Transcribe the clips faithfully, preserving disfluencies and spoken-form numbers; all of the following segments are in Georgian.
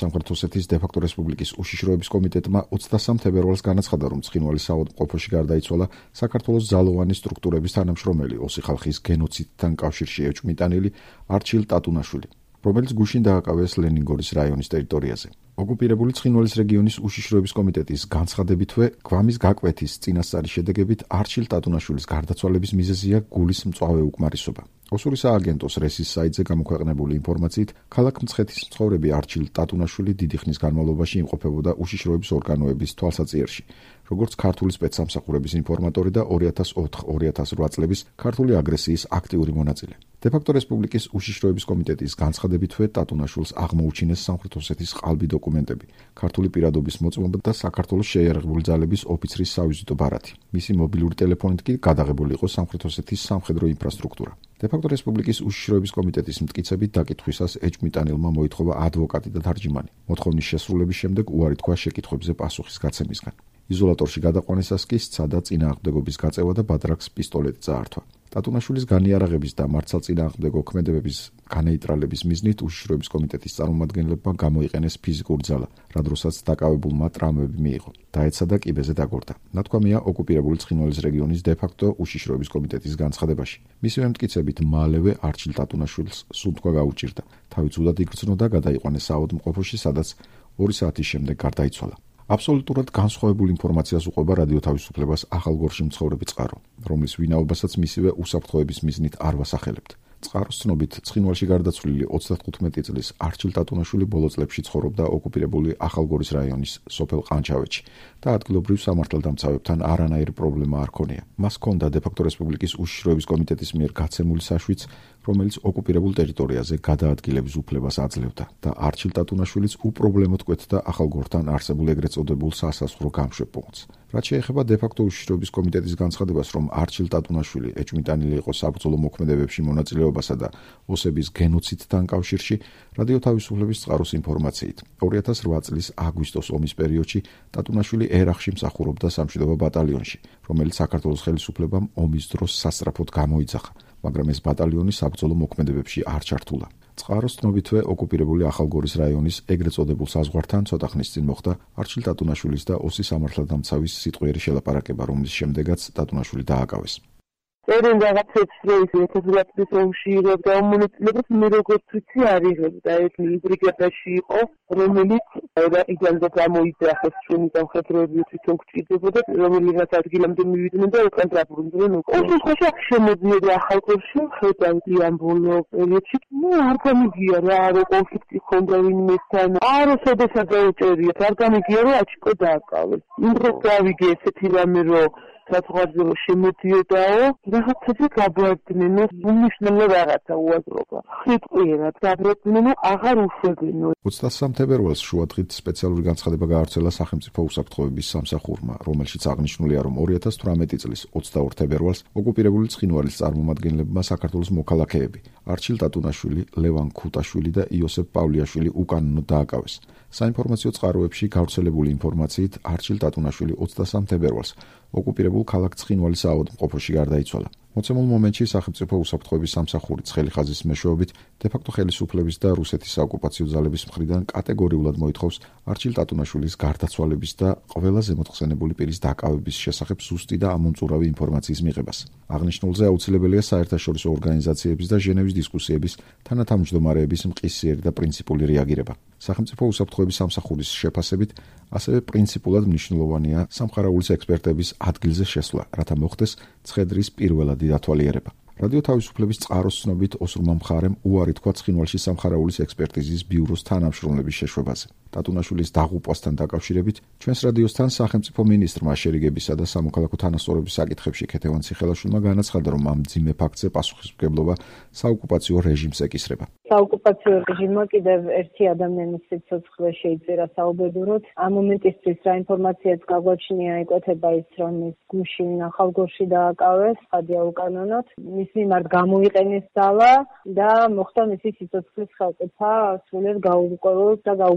სამხრეთ ოსეთის დე-ფაქტო რესპუბლიკის უშიშროების კომიტეტმა ოცდასამ თებერვალს განაცხადა, რომ ცხინვალის საავადმყოფოში გარდაიცვალა საქართველოს ძალოვანი სტრუქტურების თანამშრომელი, ოსი ხალხის გენოციდთან კავშირში ეჭვმიტანილი არჩილ ტატუნაშვილი, რომელიც გუშინ დააკავეს ლენინგორის რაიონის ტერიტორიაზე. ოკუპირებული ცხინვალის რეგიონის უშიშროების კომიტეტის განცხადებითვე, გვამის გაკვეთის წინასწარი შედეგებით არჩილ ტატუნაშვილის გარდაცვალების მიზეზია გულის მწვავე უკმარისობა. ოსური სააგენტოს რესის საიტზე გამოქვეყნებული ინფორმაციით, ქალაქ მცხეთის მცხოვრები არჩილ ტატუნაშვილი დიდი ხნის განმავლობაში იმყოფებოდა უშიშროების ორგანოების თვალსაჩინოში, როგორც ქართული სპეცსამსახურების ინფორმატორი და ორი ათას ოთხ ორი ათას რვა წლების ქართული აგრესიის აქტიური მონაწილე. დე-ფაქტო რესპუბლიკის უშიშროების კომიტეტის განცხადებითვე ტატუნაშვილს აღმოუჩინეს სამხრეთ ოსეთის ყალბი დოკუმენტები, ქართული პირადობის მოწმობა და საქართველოს შეიარაღებული ძალების ოფიცრის სავიზიტო ბარათი. მისი მობილური ტელეფონით კი გადაღებული იყო სამხრეთ ოსეთის სამხედრო ინფრასტრუქტურა. დე-ფაქტო რესპუბლიკის უშიშროების კომიტეტის მტკიცებით დაკითხვისას ეჭვმიტანილმა მოითხოვა ადვოკატი და თარჯიმანი. მოთხოვნის შესრულების შემდეგ უარი თქვა შეკითხვებზე პასუხის გაცემისგან. იზოლატორში გადაყვანისას კი სცადა წინააღმდეგობის გაწევა და ბადრაქს პისტოლეტი წაართვა. ტატუნაშვილის განიარაღების და მართლწინააღმდეგო ქმედებების განეიტრალების მიზნით უშიშროების კომიტეტის წარმომადგენლებმა გამოიყენეს ფიზიკური ძალა, რა დროსაც დაკავებულმა ტრამვები მიიღო. დაეცა და კიბეზე დაგორდა. ნათქვამია ოკუპირებული ცხინვალის რეგიონის დე-ფაქტო უშიშროების კომიტეტის განცხადებაში. მისივე მტკიცებით მალევე არჩილ ტატუნაშვილს სუნთქვა გაუჭირდა. თავი ცუდად იგრძნო და გადაიყვანეს საავადმყოფოში, სადაც ორი საათის შემდეგ გარდაიცვალა. აბსოლუტურად განსხვავებულ ინფორმაციას უყვება რადიო თავისუფლებას ახალგორში მცხოვრები წყარო, რომლის ვინაობასაც მისივე უსაფრთხოების მიზნით არ ვასახელებთ. წყაროს ცნობით, ცხინვალში გარდაცვლილი ოცდათხუთმეტი წლის არჩილ ტატუნაშვილი ბოლო წლებში ცხოვრობდა ოკუპირებული ახალგორის რაიონის სოფელ ყანჩავეთში და ადგილობრივ სამართალდამცავებთან არანაირი პრობლემა არ ჰქონია. მას ჰქონდა დე-ფაქტო რესპუბლიკის უშიშროების კომიტეტის მიერ გაცემული საშვიც, რომელიც ოკუპირებულ ტერიტორიაზე გადაადგილების უფლებას აძლევდა და არჩილ ტატუნაშვილიც უპრობლემოდ კვეთდა ახალგორთან არსებულ ეგრეთ წოდებულ სასაზღვრო გამშვებ პუნქტს. რაც შეეხება დე-ფაქტო უშიშროების კომიტეტის განცხადებას, რომ არჩილ ტატუნაშვილი ეჭვმიტანილი იყო საბრძოლო მოქმედებებში მონაწილეობასა და ოსების გენოციდთან კავშირში, რადიო თავისუფლების წყაროს ინფორმაციით, ორი ათას რვა წლის აგვისტოს ომის პერიოდში ტატუნაშვილი ერახში მსახურობდა სამშვიდობო ბატალიონში, რომელიც საქართველოს ხელისუფლებამ ომის დროს სასწრაფოდ გამოიძახა, მაგრამ ეს ბატალიონი საბრძოლო მოქმედებებში არ ჩართულა. წყაროს ცნობითვე ოკუპირებული ახალგორის რაიონის ეგრეთ წოდებულ საზღვართან ცოტა ხნის წინ მოხდა არჩილ ტატუნაშვილის და ოსი სამართალდამცავის სიტყვიერი შელაპარაკება, რომლის შემდეგაც ტატუნაშვილი დააკავეს. Erin რაღაცებს ეთერზეც ომში და მონაწილეობას მე როგორც ვიცი არ იღებდა, ეს ბრიგადაში იყო, რომელიც იგალდა გამოიძახეს ჩვენი სამხედროები თვითონ გჭირდებოდა, რომელიღაც ადგილამდე მივიდნენ და უკან დაბრუნდნენ. ოსის ხოშა შემოდიოდა ახალგორში, ხედავდი ამ ბოლო პერიოდში, ნუ არ გამიგია რა, რო კონფლიქტი ხონდა ვინმესთან, არ ოდესაც დაუჭერიათ, არ გამიგია რომ აჩკო დააკავეს. იმ დროს გავიგე ესეთი რამე რომ საწყობზე შემოდიოდაო, რაღაცები გაბრდნენ, უნიშნელო რაღაცა უაზრობა. ხიტყვიერად გაბრდნენ, აღარ უშვებდნენ. ოცდასამ თებერვალს შუადღით სპეციალური განცხადება გაავრცელა სახელმწიფო უსაფრთხოების სამსახურმა, რომელშიც აღნიშნულია, რომ ორი ათას თვრამეტი წლის ოცდაორ თებერვალს ოკუპირებული ცხინვალის წარმომადგენლებმა საქართველოს მოქალაქეები არჩილ ტატუნაშვილი, ლევან ქუტაშვილი და იოსებ პავლიაშვილი უკანონოდ დააკავეს. საინფორმაციო წყაროებში გავრცელებული ინფორმაციით არჩილ ტატუნაშვილი ოცდასამ თებერვალს ოკუპირებულ ქალაქ ცხინვალის საავადმყოფოში გარდაიცვალა. მოცემულ მომენტში სახელმწიფო უსაფრთხოების სამსახური ცხელი ხაზის მეშვეობით დე-ფაქტო ხელისუფლების და რუსეთის საოკუპაციო ძალების მხრიდან კატეგორიულად მოითხოვს არჩილ ტატუნაშვილის გარდაცვალების და ყველა ზემოთხსენებული პირის დაკავების შესახებ ზუსტი და ამომწურავი ინფორმაციის მიღებას. აღნიშნულზე აუცილებელია საერთაშორისო ორგანიზაციების და ჟენევის დისკუსიების თანათავმჯდომარეების მყისიერი და პრინციპული რეაგირება. სახელმწიფო უსაფრთხოების სამსახურის შეფასებით ასევე პრინციპულად მნიშვნელოვანია სამხარაულის ექსპერტების ადგილზე შესვლა, რათა მოხდეს ცხედრის პირველადი დათვალიერება. რადიო თავისუფლების წყაროს ცნობით ოსურმა მხარემ უარი თქვა ცხინვალში სამხარაულის ექსპერტიზის ბიუროს თანამშრომლების შეშვებაზე. ტატუნაშვილის დაღუპვასთან დაკავშირებით ჩვენს რადიოსთან სახელმწიფო მინისტრმა შერიგებისა და სამოქალაქო თანასწორობის საკითხებში ქეთევან ციხელაშვილმა განაცხადა, რომ ამ მძიმე ფაქტზე პასუხისმგებლობა საოკუპაციო რეჟიმს ეკისრება. საოკუპაციო რეჟიმმა კიდევ ერთი ადამიანის სიცოცხლე შეიწერა საუბედუროდ. ამ მომენტისთვის რა ინფორმაციაც გაგვაჩნია, იკვეთება ის, რომ ის გუშინ ახალგორში დააკავეს, ხადია უკანონოდ. მის მიმართ გამოიყენეს ძალა და მოხდა მისი სიცოცხლის ხელყოფა სრულიად გაურკვეველ და გაუგებარ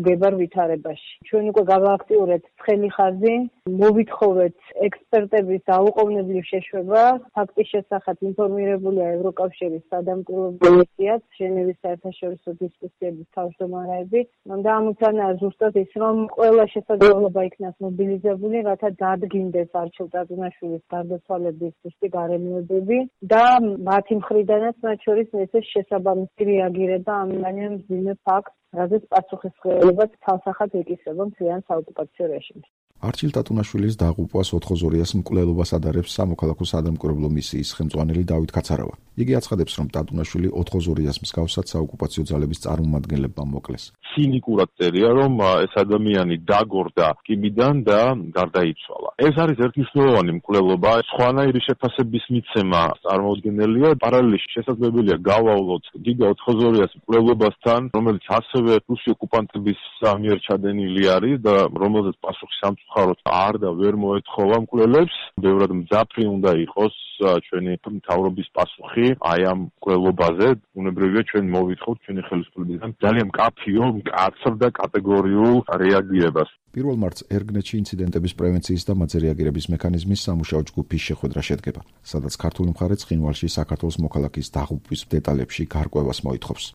განვითარებაში. ჩვენ უკვე გავააქტიურეთ ცხელი ხაზი, მოვითხოვეთ ექსპერტების დაუყოვნებლივ შეშვება, ფაქტის შესახებ ინფორმირებულია ევროკავშირის სადამკვირვებლო კომისიაც, ჟენევის საერთაშორისო დისკუსიების თავმჯდომარეები და ამოცანაა ზუსტად ის, რომ ყველა შესაძლებლობა იქნას მობილიზებული, რათა დადგინდეს არჩილ ტატუნაშვილის გარდაცვალების ზუსტი გარემოებები და მათი მხრიდანაც მათ შორის მისცეს შესაბამისი რეაგირება ამ მძიმე ფაქტს, რაზეც პასუხისმგებლობაც თავსახად ეკისრება მთლიან საოკუპაციო რეჟიმს. არჩილ ტატუნაშვილის დაღუპვას ოთხოზორიას მკვლელობას ადარებს სამოქალაქო სადამკვირვებლო მისიის ხელმძღვანელი დავით კაცარავა. იგი აცხადებს, რომ ტატუნაშვილი ოთხოზორიას მსგავსად საოკუპაციო ძალების წარმომადგენლებმა მოკლეს. ცინიკურად წერია, რომ ეს ადამიანი დაგორდა კიბიდან და გარდაიცვალა. ეს არის ერთმნიშვნელოვანი მკვლელობა, სხვანაირი შეფასების მიცემა წარმოუდგენელია. პარალელში შესაძლებელია გავავლოთ გიგა ოთხოზორიას მკვლელობასთან, რომელიც ასევე რუსი ოკუპანტების მიერ ჩადენილი არის და რომელზეც პასუხი სამწუხაროდ არ და ვერ მოეთხოვა მკვლელებს. ბევრად მძაფრი უნდა იყოს ჩვენი მთავრობის პასუხი აი ამ მკვლელობაზე. უნებრივია ჩვენ მოვითხოვთ ჩვენი ხელისუფლებისგან ძალიან მკაფიო, მკაცრ და კატეგორიულ რეაგირებას. პირველ მარტს ერგნეთში ინციდენტების პრევენციის და მათზე რეაგირების მექანიზმის სამუშაო ჯგუფის შეხვედრა შედგება, სადაც ქართული მხარე ცხინვალში საქართველოს მოქალაქის დაღუპვის დეტალებში გარკვევას მოითხოვს.